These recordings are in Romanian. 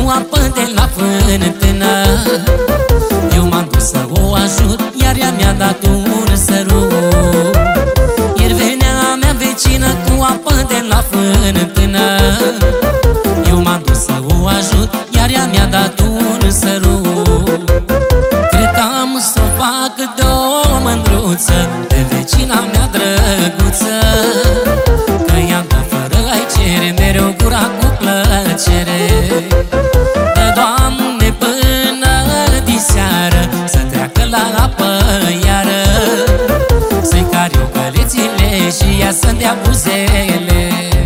cu apă de la fântână. Eu m-am dus să o ajut, iar ea mi-a dat un sărut. Ieri venea a mea vecină cu apă de la fântână. Eu m-am dus să o ajut, iar ea mi-a dat un sărut. Cred că am să o fac de o mândruță, de vecina mea drăguță, că i-am dat fără ai cere, mereu gura cu plăcere. Dă, Doamne, până diseară să treacă la apă iară, să-i car eu călețile și ea să-mi dea buzele.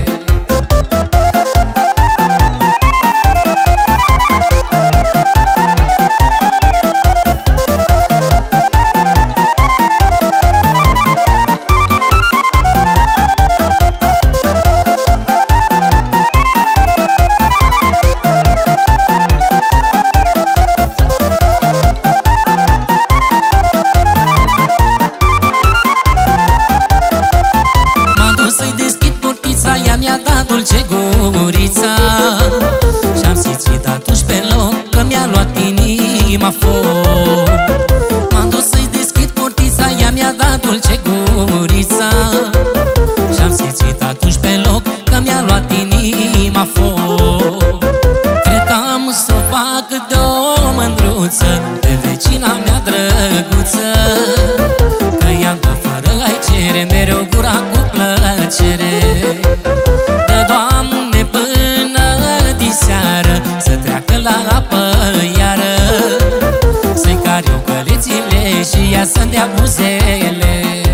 Ea mi-a dat dulce gurița și-am simțit atunci pe loc că mi-a luat inima foc. M-am dus să-i deschid portița, ea mi-a dat dulce gurița și-am simțit atunci pe loc că mi-a luat inima foc. Cred că am să o fac de o mândruță, de vecina mea drăguță, că i-am dat fără ai cere, mereu gura cu plăcere. Dă, Doamne, până diseară să treacă la apă iară, să-i car eu călețile și ea să-mi dea buzele.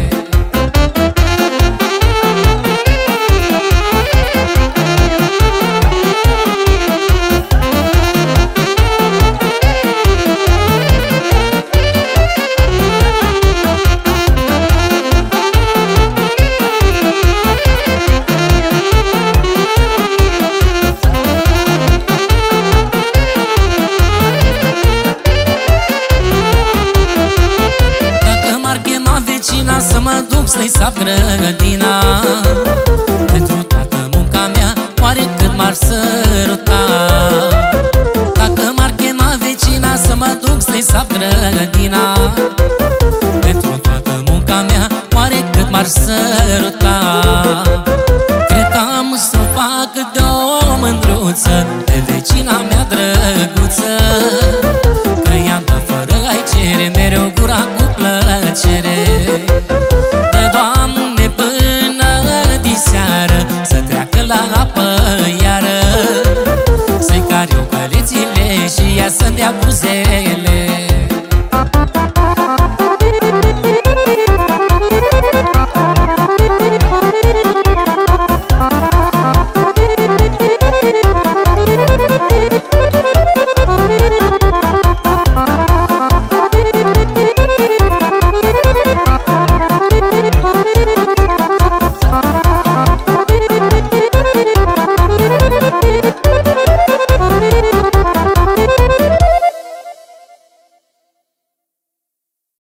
Să mă duc să-i sap grădina, pentru toată munca mea, oare cât m-ar săruta. Dacă m-ar chema vecina să mă duc să-i sap grădina, pentru toată munca mea, oare cât m-ar săruta. Cred că am să o fac de o mândruță, de vecina mea drăguță, că i-am dat fără ai cere, mereu gura cu plăcere. Dă, Doamne, până diseară să treacă la apă iară, să-i car eu călețile și ea să-mi dea buzele.